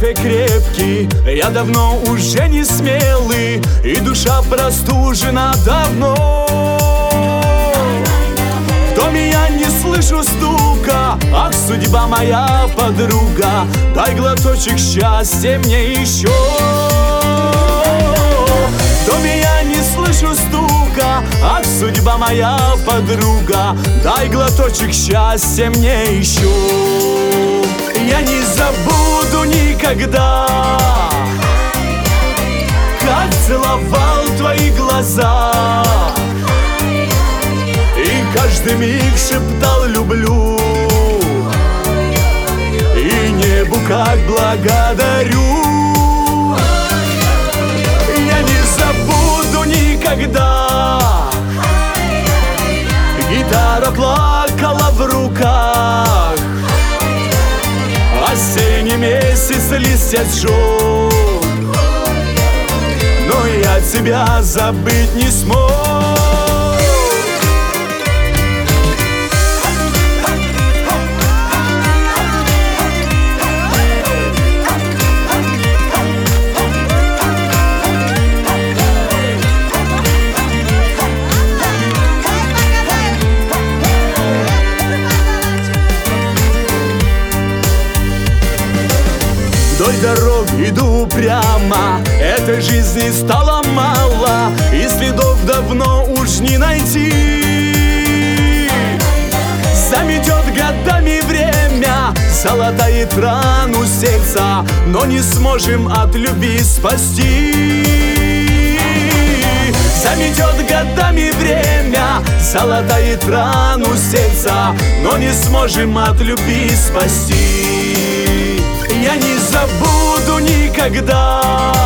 кофе крепкий, я давно уже не смелый, и душа простужена давно. В доме я не слышу стука, ах, судьба моя подруга, дай глоточек счастья мне еще. В доме я не слышу стука, ах, судьба моя подруга, дай глоточек счастья мне еще. Я не забуду никогда, как целовал твои глаза, и каждый миг шептал люблю, и небу как благодарю. Я не забуду никогда, гитара плакала в руках, осенний месяц листья сжег, но я тебя забыть не смог. Вдоль дорог иду прямо, этой жизни стало мало, и следов давно уж не найти. Заметет годами время, залатает рану сердца, но не сможем от любви спасти. Заметет годами время, залатает рану сердца, но не сможем от любви спасти. Я не забуду никогда,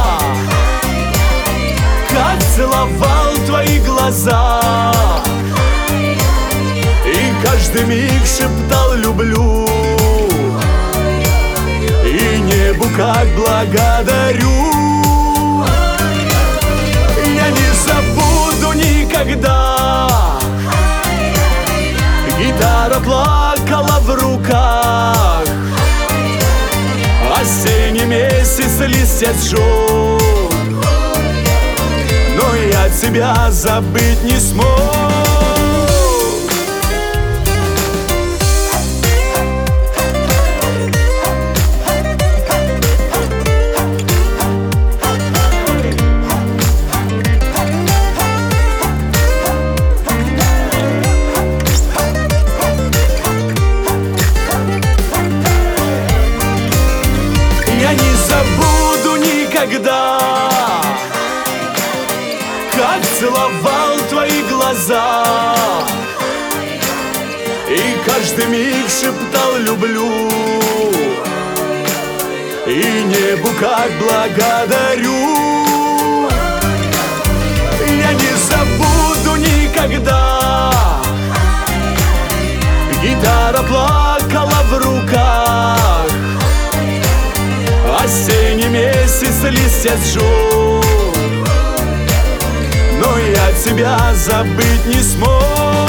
как целовал твои глаза, и каждый миг шептал люблю, и небу как благодарю. Я не забуду никогда, гитара плакала в руках, осенний месяц листья сжег, но я тебя забыть не смог. Я не забуду никогда, как целовал твои глаза, и каждый миг шептал люблю, и небу как благодарю. Я не забуду никогда, гитара плакала в руках, осенний месяц листья сжег, но я тебя забыть не смог.